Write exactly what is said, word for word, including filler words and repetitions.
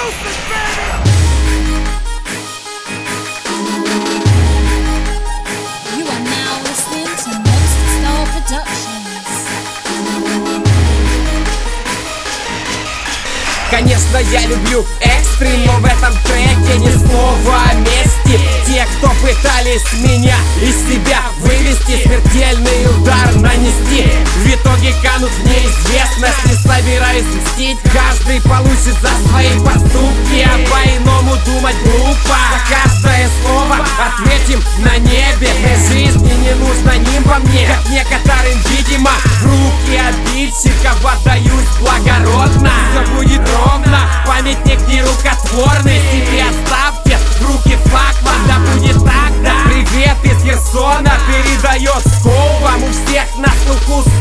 You are now listening to Monster Star Productions. Конечно, я люблю экстрим, но в этом треке ни слова о мести. Те, кто пытались меня из себя вывести, смертельный удар нанести, в итоге канут в неизвестность. Не собираюсь мстить, каждый получит за свои поступки, а по-иному думать глупо. За каждое слово ответим на небе. Для жизни не нужно нимба мне, как некоторым, видимо, в руки обидчиков отдаюсь благородно. Все будет ровно, памятник нерукотворный. Себе оставьте в руки факла, да будет так, да. Привет из Херсона передает Скол. Вам у всех на слуху